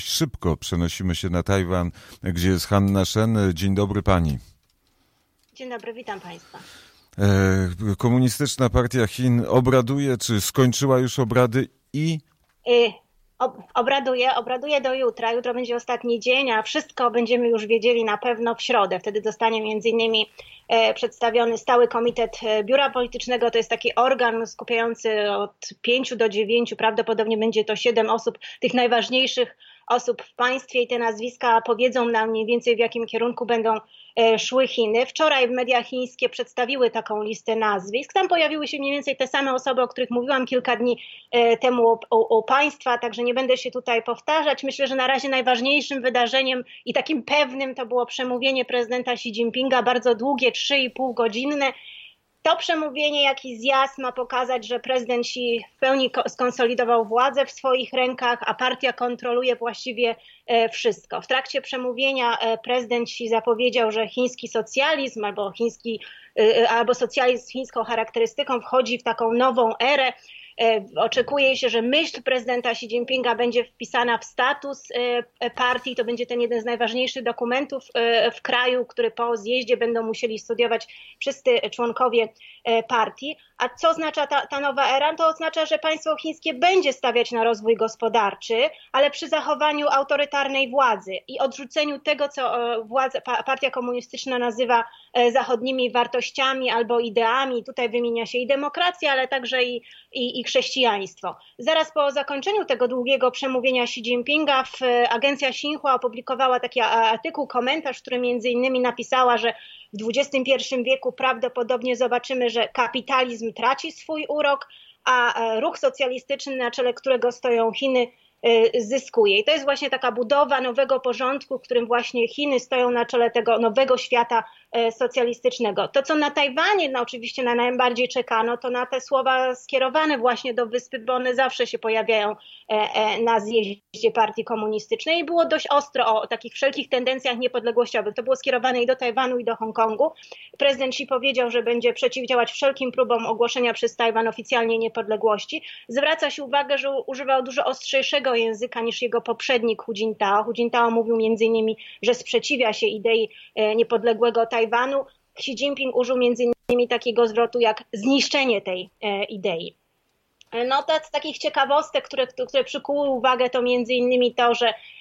szybko przenosimy się na Tajwan, gdzie jest Hanna Shen. Dzień dobry pani. Dzień dobry, witam państwa. Komunistyczna Partia Chin obraduje, czy skończyła już obrady i... Obraduje do jutra. Jutro będzie ostatni dzień, a wszystko będziemy już wiedzieli na pewno w środę. Wtedy zostanie między innymi przedstawiony Stały Komitet Biura Politycznego. To jest taki organ skupiający od 5 do 9, prawdopodobnie będzie to 7 osób, tych najważniejszych osób w państwie, i te nazwiska powiedzą nam mniej więcej, w jakim kierunku będą szły Chiny. Wczoraj media chińskie przedstawiły taką listę nazwisk. Tam pojawiły się mniej więcej te same osoby, o których mówiłam kilka dni temu u państwa, także nie będę się tutaj powtarzać. Myślę, że na razie najważniejszym wydarzeniem i takim pewnym to było przemówienie prezydenta Xi Jinpinga, bardzo długie, 3,5 godzinne. To przemówienie, jak i zjazd, ma pokazać, że prezydent Xi w pełni skonsolidował władzę w swoich rękach, a partia kontroluje właściwie wszystko. W trakcie przemówienia prezydent Xi zapowiedział, że chiński socjalizm albo socjalizm z chińską charakterystyką wchodzi w taką nową erę. Oczekuje się, że myśl prezydenta Xi Jinpinga będzie wpisana w status partii. To będzie ten jeden z najważniejszych dokumentów w kraju, który po zjeździe będą musieli studiować wszyscy członkowie partii. A co oznacza ta nowa era? To oznacza, że państwo chińskie będzie stawiać na rozwój gospodarczy, ale przy zachowaniu autorytarnej władzy i odrzuceniu tego, co partia komunistyczna nazywa zachodnimi wartościami albo ideami. Tutaj wymienia się i demokracja, ale także i chrześcijaństwo. Zaraz po zakończeniu tego długiego przemówienia Xi Jinpinga agencja Xinhua opublikowała taki artykuł, komentarz, w którym między innymi napisała, że w XXI wieku prawdopodobnie zobaczymy, że kapitalizm traci swój urok, a ruch socjalistyczny, na czele którego stoją Chiny, zyskuje. I to jest właśnie taka budowa nowego porządku, w którym właśnie Chiny stoją na czele tego nowego świata socjalistycznego. To, co na Tajwanie oczywiście najbardziej czekano, to na te słowa skierowane właśnie do wyspy, bo one zawsze się pojawiają na zjeździe partii komunistycznej, i było dość ostro o takich wszelkich tendencjach niepodległościowych. To było skierowane i do Tajwanu, i do Hongkongu. Prezydent Xi powiedział, że będzie przeciwdziałać wszelkim próbom ogłoszenia przez Tajwan oficjalnie niepodległości. Zwraca się uwagę, że używał dużo ostrzejszego języka niż jego poprzednik Hu Jintao. Hu Jintao mówił między innymi, że sprzeciwia się idei niepodległego Tajwanu. Xi Jinping użył między innymi takiego zwrotu jak zniszczenie tej idei. No to z takich ciekawostek, które przykuły uwagę, to między innymi to,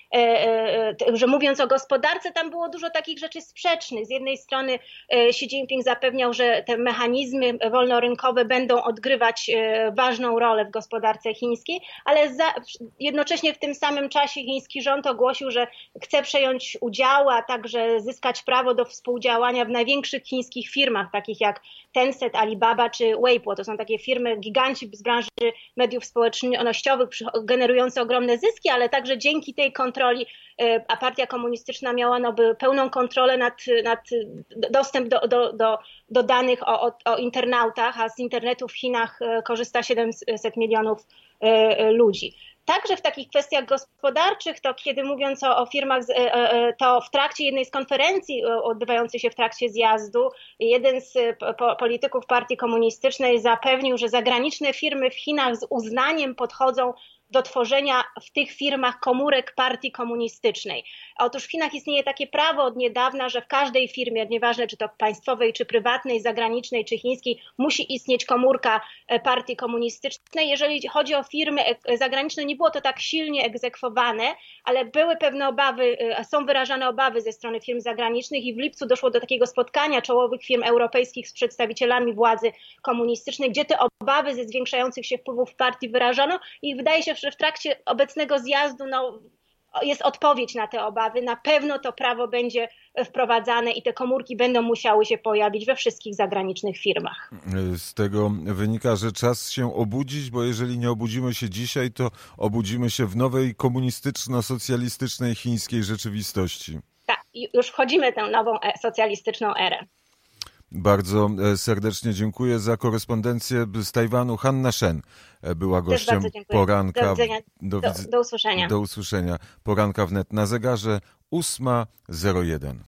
że mówiąc o gospodarce, tam było dużo takich rzeczy sprzecznych. Z jednej strony Xi Jinping zapewniał, że te mechanizmy wolnorynkowe będą odgrywać ważną rolę w gospodarce chińskiej, ale jednocześnie w tym samym czasie chiński rząd ogłosił, że chce przejąć udział, a także zyskać prawo do współdziałania w największych chińskich firmach, takich jak Tencent, Alibaba czy Weibo. To są takie firmy, giganci z branży mediów społecznościowych, generujące ogromne zyski, ale także dzięki tej kontroli, a partia komunistyczna miała pełną kontrolę nad dostęp do danych o internautach, a z internetu w Chinach korzysta 700 milionów ludzi. Także w takich kwestiach gospodarczych, to kiedy mówiąc o firmach, to w trakcie jednej z konferencji odbywającej się w trakcie zjazdu, jeden z polityków partii komunistycznej zapewnił, że zagraniczne firmy w Chinach z uznaniem podchodzą do tworzenia w tych firmach komórek partii komunistycznej. Otóż w Chinach istnieje takie prawo od niedawna, że w każdej firmie, nieważne czy to państwowej, czy prywatnej, zagranicznej, czy chińskiej, musi istnieć komórka partii komunistycznej. Jeżeli chodzi o firmy zagraniczne, nie było to tak silnie egzekwowane, ale były pewne obawy, są wyrażane obawy ze strony firm zagranicznych, i w lipcu doszło do takiego spotkania czołowych firm europejskich z przedstawicielami władzy komunistycznej, gdzie te obawy ze zwiększających się wpływów partii wyrażano, i wydaje się, że w trakcie obecnego zjazdu jest odpowiedź na te obawy. Na pewno to prawo będzie wprowadzane i te komórki będą musiały się pojawić we wszystkich zagranicznych firmach. Z tego wynika, że czas się obudzić, bo jeżeli nie obudzimy się dzisiaj, to obudzimy się w nowej komunistyczno-socjalistycznej chińskiej rzeczywistości. Tak, już wchodzimy w tę nową socjalistyczną erę. Bardzo serdecznie dziękuję za korespondencję z Tajwanu. Hanna Shen była gościem poranka. Do usłyszenia. Do usłyszenia. Poranka wnet na zegarze 8:01.